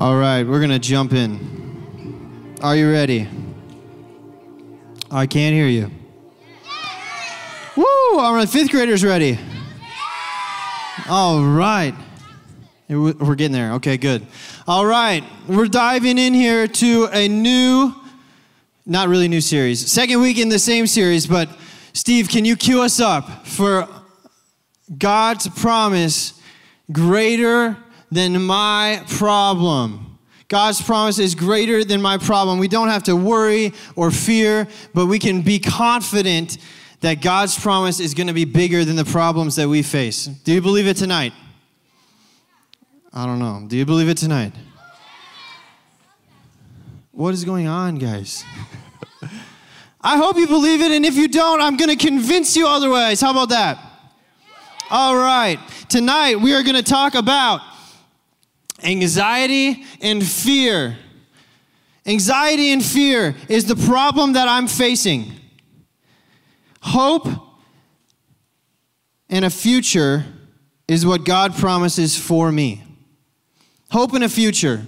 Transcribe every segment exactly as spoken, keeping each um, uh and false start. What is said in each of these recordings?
All right, we're going to jump in. Are you ready? I can't hear you. Woo! All right, fifth graders ready. All right. We're getting there. Okay, good. All right, we're diving in here to a new, not really new series. Second week in the same series, but Steve, can you cue us up for God's promise greater than my problem? God's promise is greater than my problem. We don't have to worry or fear, but we can be confident that God's promise is going to be bigger than the problems that we face. Do you believe it tonight? I don't know. Do you believe it tonight? What is going on, guys? I hope you believe it, and if you don't, I'm going to convince you otherwise. How about that? All right. Tonight, we are going to talk about anxiety and fear. Anxiety and fear is the problem that I'm facing. Hope and a future is what God promises for me. Hope and a future.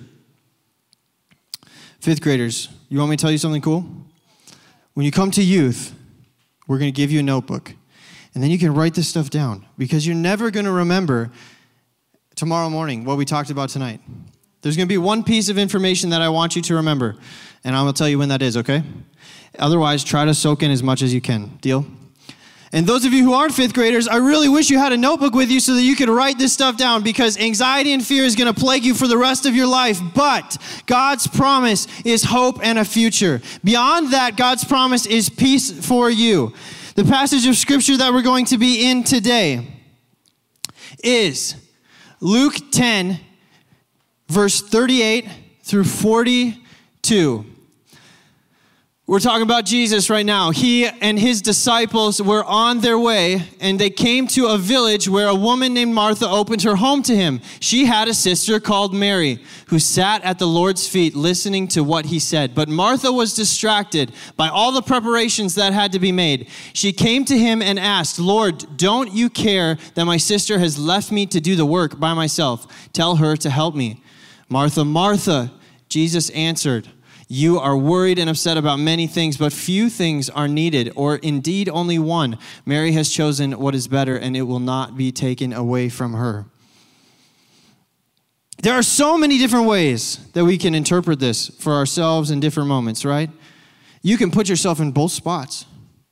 Fifth graders, you want me to tell you something cool? When you come to youth, we're going to give you a notebook. And then you can write this stuff down because you're never going to remember tomorrow morning what we talked about tonight. There's going to be one piece of information that I want you to remember. And I'm going to tell you when that is, okay? Otherwise, try to soak in as much as you can. Deal? And those of you who aren't fifth graders, I really wish you had a notebook with you so that you could write this stuff down because anxiety and fear is going to plague you for the rest of your life. But God's promise is hope and a future. Beyond that, God's promise is peace for you. The passage of scripture that we're going to be in today is Luke ten, verse thirty-eight through forty-two. We're talking about Jesus right now. He and his disciples were on their way, and they came to a village where a woman named Martha opened her home to him. She had a sister called Mary, who sat at the Lord's feet listening to what he said. But Martha was distracted by all the preparations that had to be made. She came to him and asked, "Lord, don't you care that my sister has left me to do the work by myself? Tell her to help me." "Martha, Martha," Jesus answered, "you are worried and upset about many things, but few things are needed, or indeed only one. Mary has chosen what is better, and it will not be taken away from her." There are so many different ways that we can interpret this for ourselves in different moments, right? You can put yourself in both spots.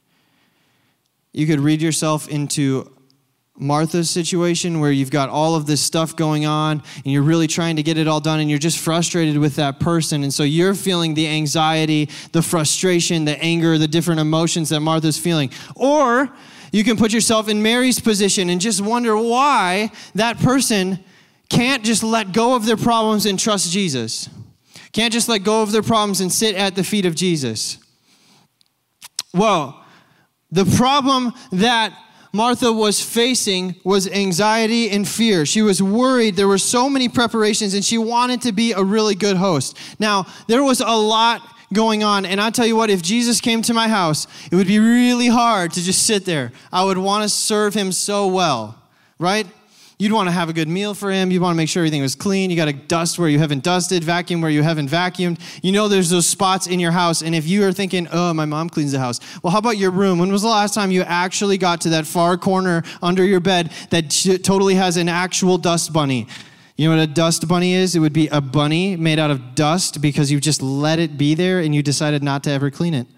You could read yourself into Martha's situation where you've got all of this stuff going on and you're really trying to get it all done and you're just frustrated with that person. And so you're feeling the anxiety, the frustration, the anger, the different emotions that Martha's feeling. Or you can put yourself in Mary's position and just wonder why that person can't just let go of their problems and trust Jesus. Can't just let go of their problems and sit at the feet of Jesus. Well, the problem that Martha was facing was anxiety and fear. She was worried. There were so many preparations, and she wanted to be a really good host. Now, there was a lot going on, and I tell you what, if Jesus came to my house, it would be really hard to just sit there. I would want to serve him so well, right? You'd want to have a good meal for him. You'd want to make sure everything was clean. You got to dust where you haven't dusted, vacuum where you haven't vacuumed. You know there's those spots in your house, and if you are thinking, oh, my mom cleans the house. Well, how about your room? When was the last time you actually got to that far corner under your bed that totally has an actual dust bunny? You know what a dust bunny is? It would be a bunny made out of dust because you just let it be there and you decided not to ever clean it.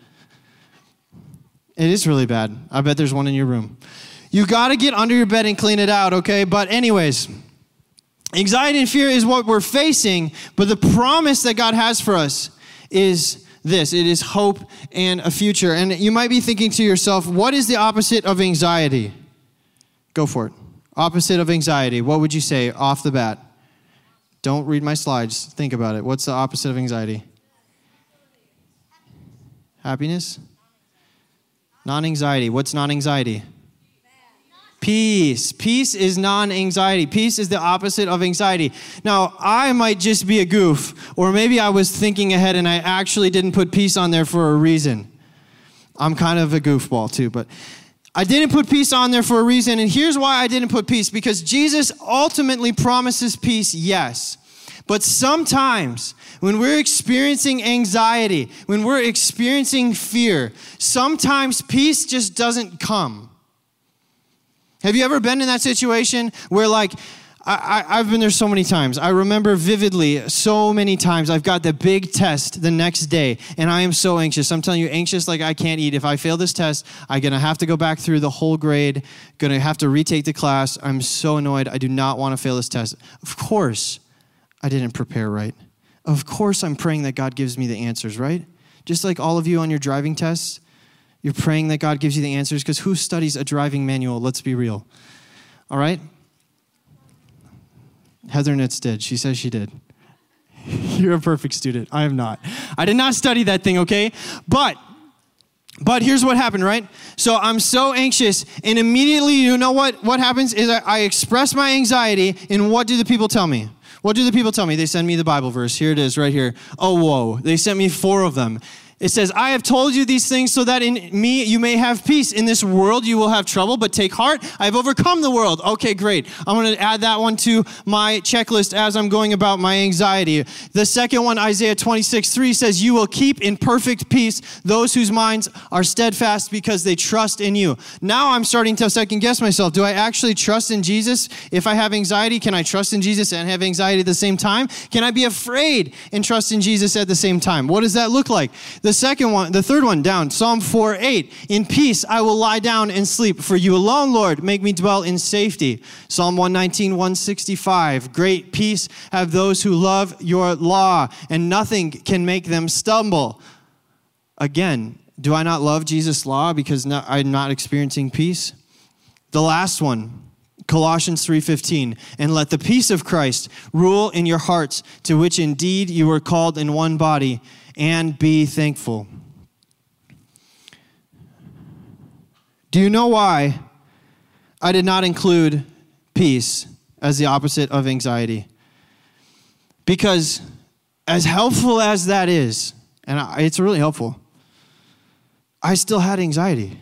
It is really bad. I bet there's one in your room. You got to get under your bed and clean it out, okay? But anyways, anxiety and fear is what we're facing, but the promise that God has for us is this. It is hope and a future. And you might be thinking to yourself, what is the opposite of anxiety? Go for it. Opposite of anxiety. What would you say off the bat? Don't read my slides. Think about it. What's the opposite of anxiety? Happiness? Non-anxiety. What's non-anxiety? Peace. Peace is non-anxiety. Peace is the opposite of anxiety. Now, I might just be a goof, or maybe I was thinking ahead and I actually didn't put peace on there for a reason. I'm kind of a goofball too, but I didn't put peace on there for a reason, and here's why I didn't put peace, because Jesus ultimately promises peace, yes. But sometimes when we're experiencing anxiety, when we're experiencing fear, sometimes peace just doesn't come. Have you ever been in that situation where like, I, I, I've been there so many times. I remember vividly so many times I've got the big test the next day and I am so anxious. I'm telling you, anxious like I can't eat. If I fail this test, I'm going to have to go back through the whole grade, going to have to retake the class. I'm so annoyed. I do not want to fail this test. Of course, I didn't prepare right. Of course, I'm praying that God gives me the answers, right? Just like all of you on your driving tests, you're praying that God gives you the answers because who studies a driving manual? Let's be real. All right? Heather Nitz did. She says she did. You're a perfect student. I am not. I did not study that thing, okay? But, but here's what happened, right? So I'm so anxious, and immediately, you know what? What happens is I, I express my anxiety, and what do the people tell me? What do the people tell me? They send me the Bible verse. Here it is right here. Oh, whoa. They sent me four of them. It says, I have told you these things so that in me you may have peace. In this world you will have trouble, but take heart. I have overcome the world. Okay, great. I'm going to add that one to my checklist as I'm going about my anxiety. The second one, Isaiah twenty-six three says, you will keep in perfect peace those whose minds are steadfast because they trust in you. Now I'm starting to second guess myself. Do I actually trust in Jesus? If I have anxiety, can I trust in Jesus and have anxiety at the same time? Can I be afraid and trust in Jesus at the same time? What does that look like? The second one, the third one down, Psalm four eight. In peace I will lie down and sleep. For you alone, Lord, make me dwell in safety. Psalm one nineteen, one sixty-five. Great peace have those who love your law, and nothing can make them stumble. Again, do I not love Jesus' law because not, I'm not experiencing peace? The last one, Colossians three fifteen, and let the peace of Christ rule in your hearts, to which indeed you were called in one body, and be thankful. Do you know why I did not include peace as the opposite of anxiety? Because as helpful as that is, and it's really helpful, I still had anxiety.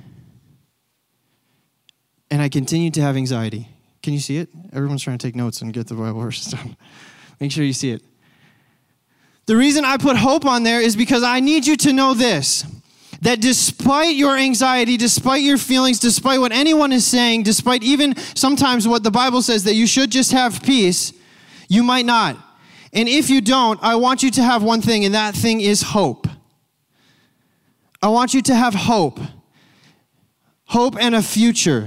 And I continued to have anxiety. Can you see it? Everyone's trying to take notes and get the Bible verses down. Make sure you see it. The reason I put hope on there is because I need you to know this, that despite your anxiety, despite your feelings, despite what anyone is saying, despite even sometimes what the Bible says that you should just have peace, you might not. And if you don't, I want you to have one thing, and that thing is hope. I want you to have hope. Hope and a future.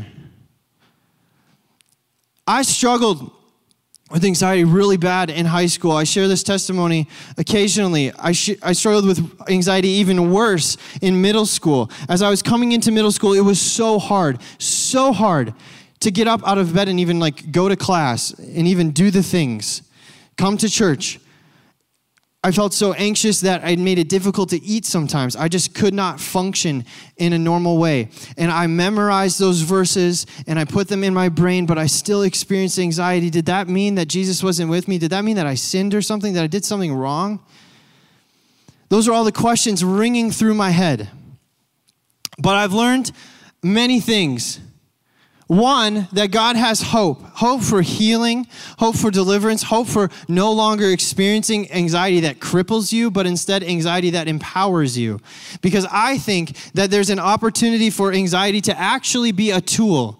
I struggled with anxiety really bad in high school. I share this testimony occasionally. I, sh- I struggled with anxiety even worse in middle school. As I was coming into middle school, it was so hard, so hard to get up out of bed and even like go to class and even do the things, come to church. I felt so anxious that it made it difficult to eat sometimes. I just could not function in a normal way. And I memorized those verses and I put them in my brain, but I still experienced anxiety. Did that mean that Jesus wasn't with me? Did that mean that I sinned or something, that I did something wrong? Those are all the questions ringing through my head. But I've learned many things. One, that God has hope. Hope for healing, hope for deliverance, hope for no longer experiencing anxiety that cripples you, but instead anxiety that empowers you. Because I think that there's an opportunity for anxiety to actually be a tool.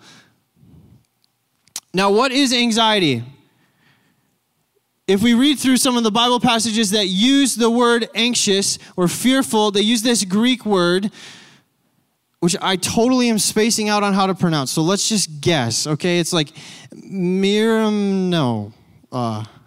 Now, what is anxiety? If we read through some of the Bible passages that use the word anxious or fearful, they use this Greek word, which I totally am spacing out on how to pronounce. So let's just guess, okay? It's like Miriam, no. Uh, I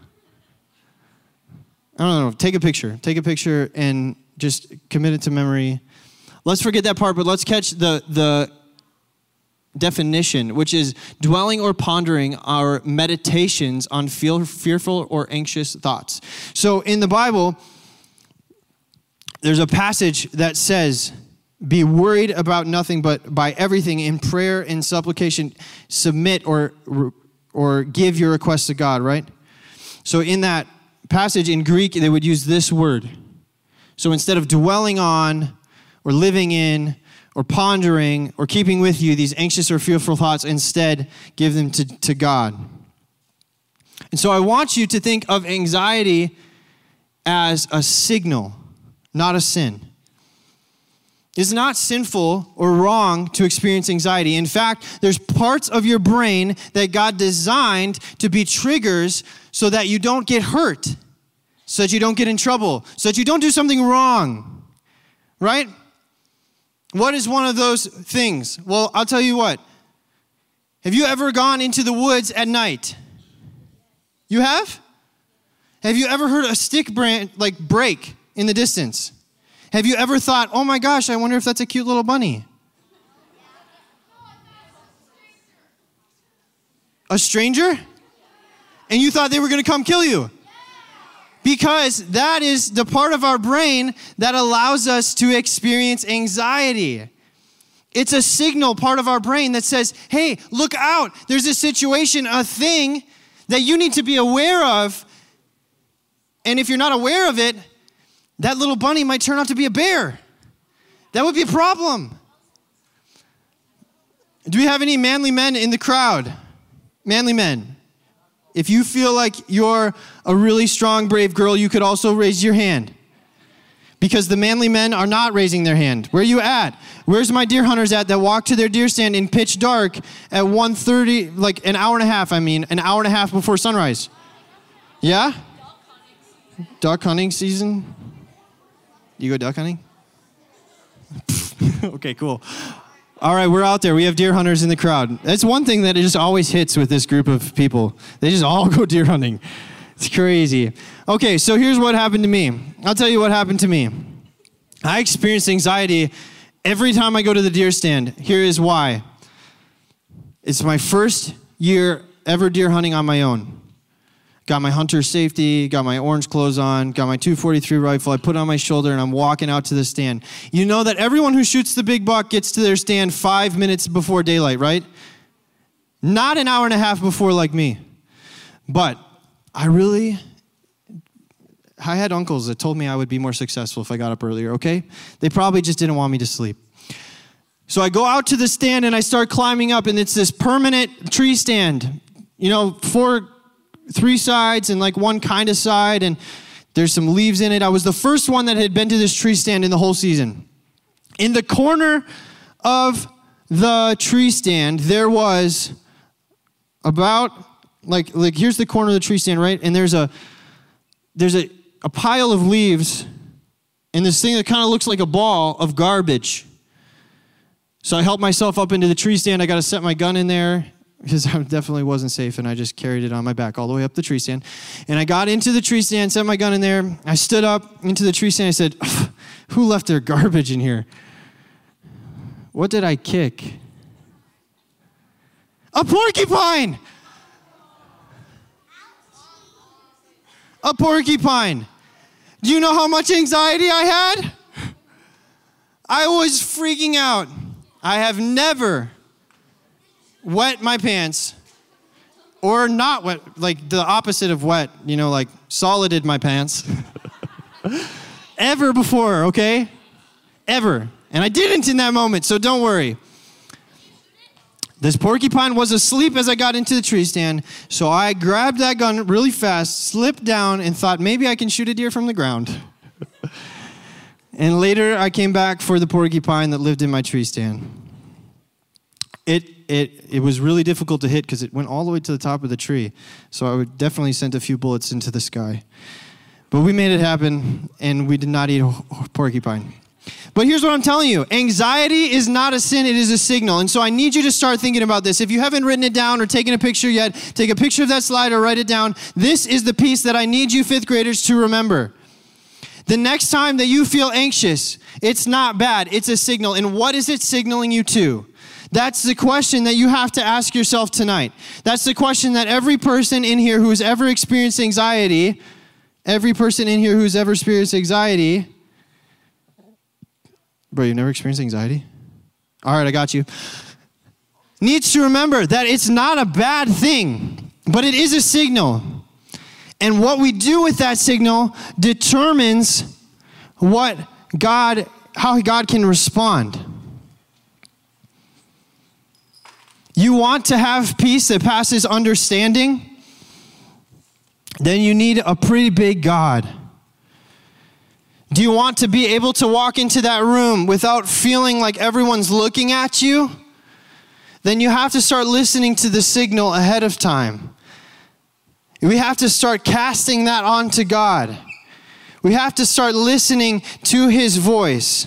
don't know. Take a picture. Take a picture and just commit it to memory. Let's forget that part, but let's catch the, the definition, which is dwelling or pondering our meditations on feel, fearful or anxious thoughts. So in the Bible, there's a passage that says, be worried about nothing, but by everything in prayer and supplication, submit or or give your requests to God, right? So in that passage in Greek, they would use this word. So instead of dwelling on or living in or pondering or keeping with you these anxious or fearful thoughts, instead give them to, to God. And so I want you to think of anxiety as a signal, not a sin. It's not sinful or wrong to experience anxiety. In fact, there's parts of your brain that God designed to be triggers so that you don't get hurt, so that you don't get in trouble, so that you don't do something wrong, right? What is one of those things? Well, I'll tell you what. Have you ever gone into the woods at night? You have? Have you ever heard a stick branch like break in the distance? Have you ever thought, oh my gosh, I wonder if that's a cute little bunny? A stranger? And you thought they were going to come kill you? Because that is the part of our brain that allows us to experience anxiety. It's a signal part of our brain that says, hey, look out. There's a situation, a thing that you need to be aware of. And if you're not aware of it, that little bunny might turn out to be a bear. That would be a problem. Do we have any manly men in the crowd? Manly men. If you feel like you're a really strong, brave girl, you could also raise your hand. Because the manly men are not raising their hand. Where are you at? Where's my deer hunters at that walk to their deer stand in pitch dark at one thirty, like an hour and a half, I mean, an hour and a half before sunrise? Yeah? Duck hunting season? You go duck hunting? Okay, cool. All right, we're out there. We have deer hunters in the crowd. That's one thing that it just always hits with this group of people. They just all go deer hunting. It's crazy. Okay, so here's what happened to me. I'll tell you what happened to me. I experience anxiety every time I go to the deer stand. Here is why. It's my first year ever deer hunting on my own. Got my hunter safety, got my orange clothes on, got my two forty-three rifle. I put it on my shoulder and I'm walking out to the stand. You know that everyone who shoots the big buck gets to their stand five minutes before daylight, right? Not an hour and a half before like me. But I really, I had uncles that told me I would be more successful if I got up earlier, okay? They probably just didn't want me to sleep. So I go out to the stand and I start climbing up, and it's this permanent tree stand. You know, four... three sides and like one kind of side, and there's some leaves in it. I was the first one that had been to this tree stand in the whole season. In the corner of the tree stand, there was about, like, like here's the corner of the tree stand, right? And there's a, there's a, a pile of leaves and this thing that kind of looks like a ball of garbage. So I helped myself up into the tree stand. I got to set my gun in there, because I definitely wasn't safe, and I just carried it on my back all the way up the tree stand. And I got into the tree stand, set my gun in there. I stood up into the tree stand. I said, who left their garbage in here? What did I kick? A porcupine! A porcupine. Do you know how much anxiety I had? I was freaking out. I have never wet my pants, or not wet, like the opposite of wet, you know, like solided my pants, ever before, okay? Ever. And I didn't in that moment, so don't worry. This porcupine was asleep as I got into the tree stand, so I grabbed that gun really fast, slipped down, and thought maybe I can shoot a deer from the ground. And later I came back for the porcupine that lived in my tree stand. It it it was really difficult to hit because it went all the way to the top of the tree. So I would definitely sent a few bullets into the sky. But we made it happen, and we did not eat a porcupine. But here's what I'm telling you. Anxiety is not a sin, it is a signal. And so I need you to start thinking about this. If you haven't written it down or taken a picture yet, take a picture of that slide or write it down. This is the piece that I need you fifth graders to remember. The next time that you feel anxious, it's not bad, it's a signal. And what is it signaling you to? That's the question that you have to ask yourself tonight. That's the question that every person in here who's ever experienced anxiety, every person in here who's ever experienced anxiety, bro, you've never experienced anxiety? All right, I got you. Needs to remember that it's not a bad thing, but it is a signal. And what we do with that signal determines what God, how God can respond. You want to have peace that passes understanding? then you need a pretty big God. Do you want to be able to walk into that room without feeling like everyone's looking at you? Then you have to start listening to the signal ahead of time. We have to start casting that onto God. We have to start listening to his voice.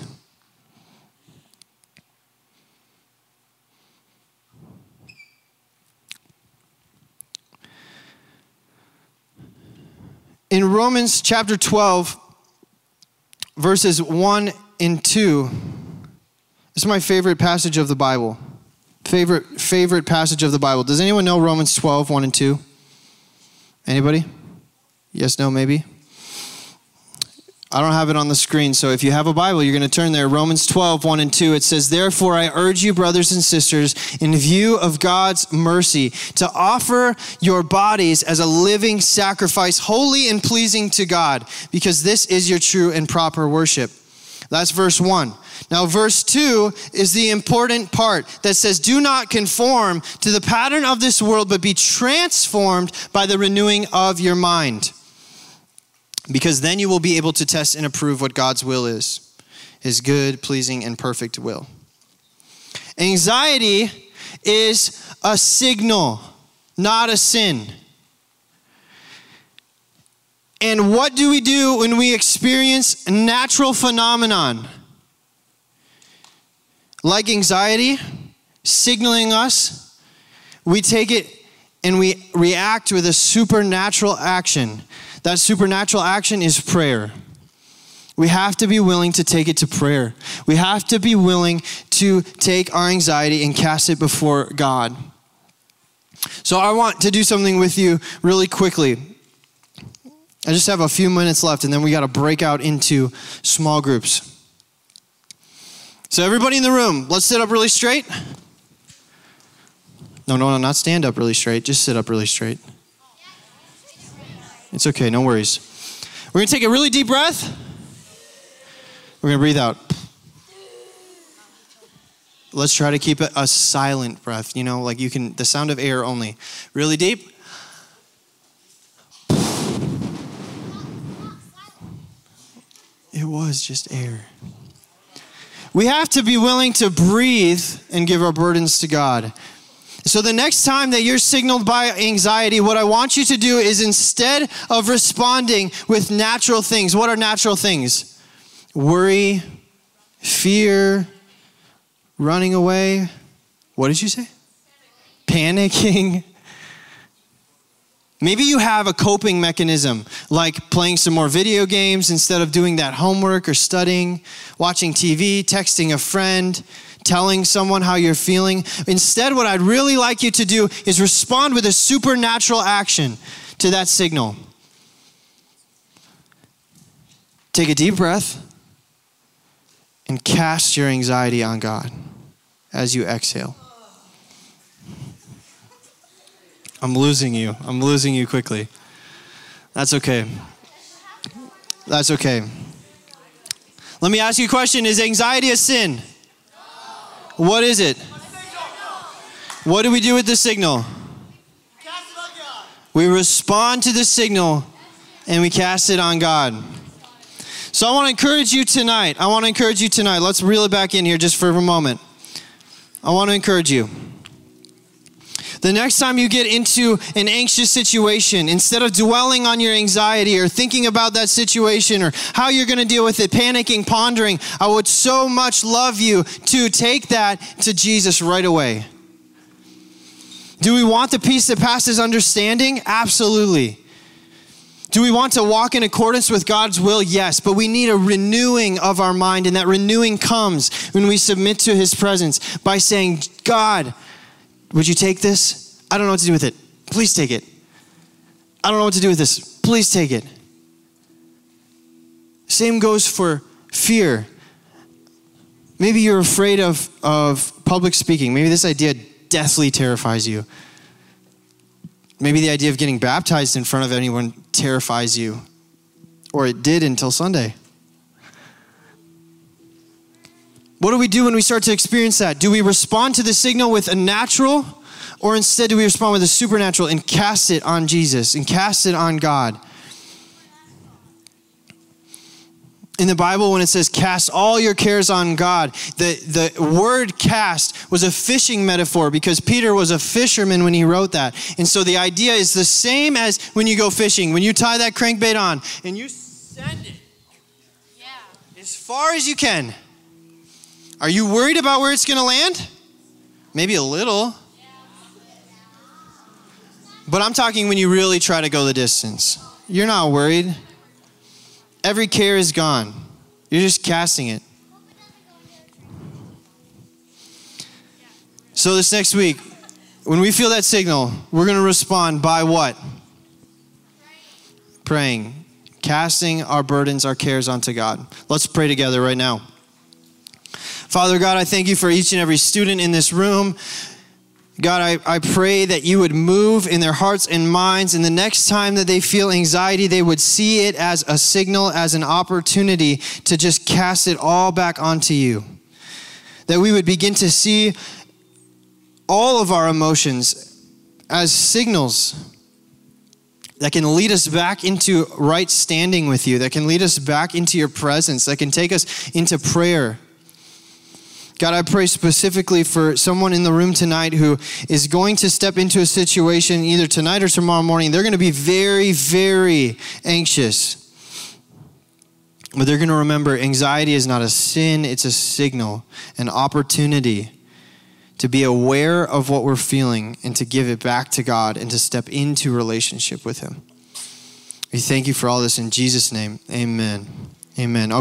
In Romans chapter twelve, verses one and two, this is my favorite passage of the Bible. Favorite, favorite passage of the Bible. Does anyone know Romans twelve, one and two? Anybody? Yes, no, maybe? I don't have it on the screen, so if you have a Bible, you're going to turn there. Romans twelve, one and two, it says, "Therefore I urge you, brothers and sisters, in view of God's mercy, to offer your bodies as a living sacrifice, holy and pleasing to God, because this is your true and proper worship." That's verse one. Now, verse two is the important part that says, "Do not conform to the pattern of this world, but be transformed by the renewing of your mind. Because then you will be able to test and approve what God's will is, his good, pleasing, and perfect will." Anxiety is a signal, not a sin. And what do we do when we experience a natural phenomenon like anxiety signaling us? We take it and we react with a supernatural action. That supernatural action is prayer. We have to be willing to take it to prayer. We have to be willing to take our anxiety and cast it before God. So I want to do something with you really quickly. I just have a few minutes left, and then we got to break out into small groups. So everybody in the room, let's sit up really straight. No, no, no, not stand up really straight. Just sit up really straight. It's okay, no worries. We're going to take a really deep breath. We're going to breathe out. Let's try to keep it a silent breath. You know, like you can, the sound of air only. Really deep. It was just air. We have to be willing to breathe and give our burdens to God. So the next time that you're signaled by anxiety, what I want you to do is, instead of responding with natural things, what are natural things? Worry, fear, running away. What did you say? Panicking. Maybe you have a coping mechanism, like playing some more video games instead of doing that homework or studying, watching T V, texting a friend, telling someone how you're feeling. Instead, what I'd really like you to do is respond with a supernatural action to that signal. Take a deep breath and cast your anxiety on God as you exhale. I'm losing you. I'm losing you quickly. That's okay. That's okay. Let me ask you a question. Is anxiety a sin? No. What is it? What do we do with the signal? Cast it on God. We respond to the signal and we cast it on God. So I want to encourage you tonight. I want to encourage you tonight. Let's reel it back in here just for a moment. I want to encourage you. The next time you get into an anxious situation, instead of dwelling on your anxiety or thinking about that situation or how you're going to deal with it, panicking, pondering, I would so much love you to take that to Jesus right away. Do we want the peace that passes understanding? Absolutely. Do we want to walk in accordance with God's will? Yes, but we need a renewing of our mind, and that renewing comes when we submit to his presence by saying, God, would you take this? I don't know what to do with it. Please take it. I don't know what to do with this. Please take it. Same goes for fear. Maybe you're afraid of, of public speaking. Maybe this idea deathly terrifies you. Maybe the idea of getting baptized in front of anyone terrifies you. Or it did until Sunday. What do we do when we start to experience that? Do we respond to the signal with a natural, or instead do we respond with a supernatural and cast it on Jesus and cast it on God? In the Bible, when it says cast all your cares on God, the, the word cast was a fishing metaphor because Peter was a fisherman when he wrote that. And so the idea is the same as when you go fishing. When you tie that crankbait on and you send it yeah. as far as you can. Are you worried about where it's going to land? Maybe a little. But I'm talking when you really try to go the distance. You're not worried. Every care is gone. You're just casting it. So this next week, when we feel that signal, we're going to respond by what? Praying. Casting our burdens, our cares onto God. Let's pray together right now. Father God, I thank you for each and every student in this room. God, I, I pray that you would move in their hearts and minds, and the next time that they feel anxiety, they would see it as a signal, as an opportunity to just cast it all back onto you. That we would begin to see all of our emotions as signals that can lead us back into right standing with you, that can lead us back into your presence, that can take us into prayer. God, I pray specifically for someone in the room tonight who is going to step into a situation either tonight or tomorrow morning. They're going to be very, very anxious. But they're going to remember anxiety is not a sin, it's a signal, an opportunity to be aware of what we're feeling and to give it back to God and to step into relationship with him. We thank you for all this in Jesus' name. Amen. Amen.